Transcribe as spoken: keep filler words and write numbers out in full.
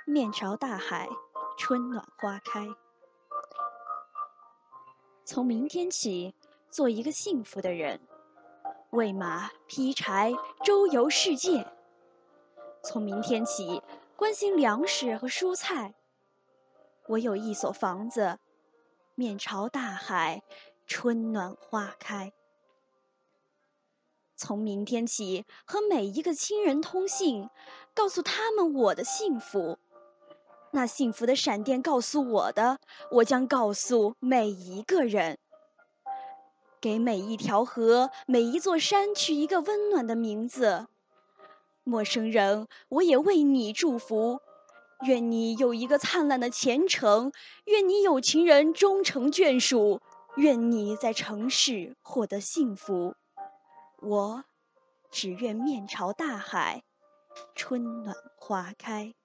面朝大海，春暖花开。从明天起，做一个幸福的人，喂马、劈柴，周游世界。从明天起，关心粮食和蔬菜。我有一所房子，面朝大海，春暖花开。从明天起，和每一个亲人通信，告诉他们我的幸福。那幸福的闪电告诉我的，我将告诉每一个人。给每一条河、每一座山取一个温暖的名字。陌生人，我也为你祝福。愿你有一个灿烂的前程，愿你有情人终成眷属，愿你在城市获得幸福。我只愿面朝大海，春暖花开。